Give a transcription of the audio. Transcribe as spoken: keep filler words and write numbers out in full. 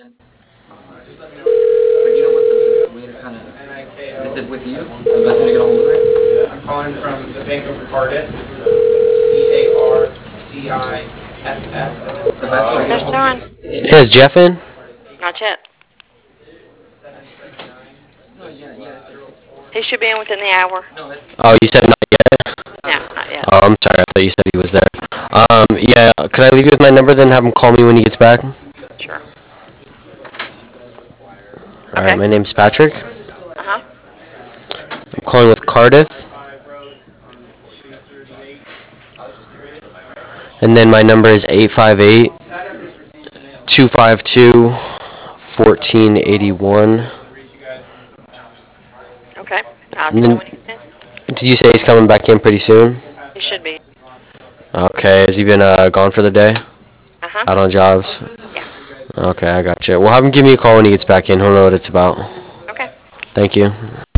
But you know what? The best way to kind of is it with you? The best way to get a hold of it? I'm calling from the Bank of Cardiff. C A R D I F F. The best way to get There's a hold someone. of Hey, is Jeff in? Not yet. No, yeah, yeah. It's like six. He should be in within the hour. No, it's Oh, you said not yet? No, not yet. Oh, I'm sorry. I thought you said he was there. Um, yeah, could I leave you with my number, then have him call me when he gets back? Sure. All Okay. right, my name's Patrick. Uh-huh. I'm calling with Cardiff. And then my number is eight five eight, two five two, one four eight one. Okay. I'll And tell then, when he's in. did you say he's coming back in pretty soon? He should be. Okay, has he been uh, gone for the day? Uh-huh. Out on jobs? Yeah. Okay, I got you. Well, have him give me a call when he gets back in. He'll know what it's about. Okay. Thank you.